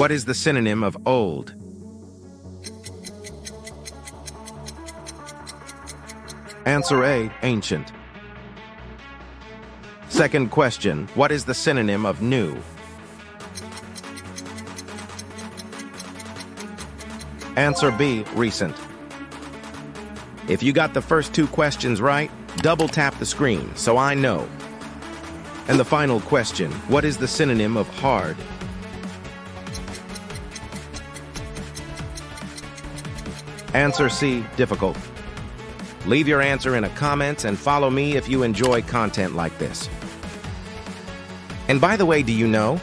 What is the synonym of old? Answer A, ancient. Second question, what is the synonym of new? Answer B, recent. If you got the first two questions right, double tap the screen so I know. And the final question, what is the synonym of hard? Answer C, difficult. Leave your answer in a comment and follow me if you enjoy content like this. And by the way, do you know,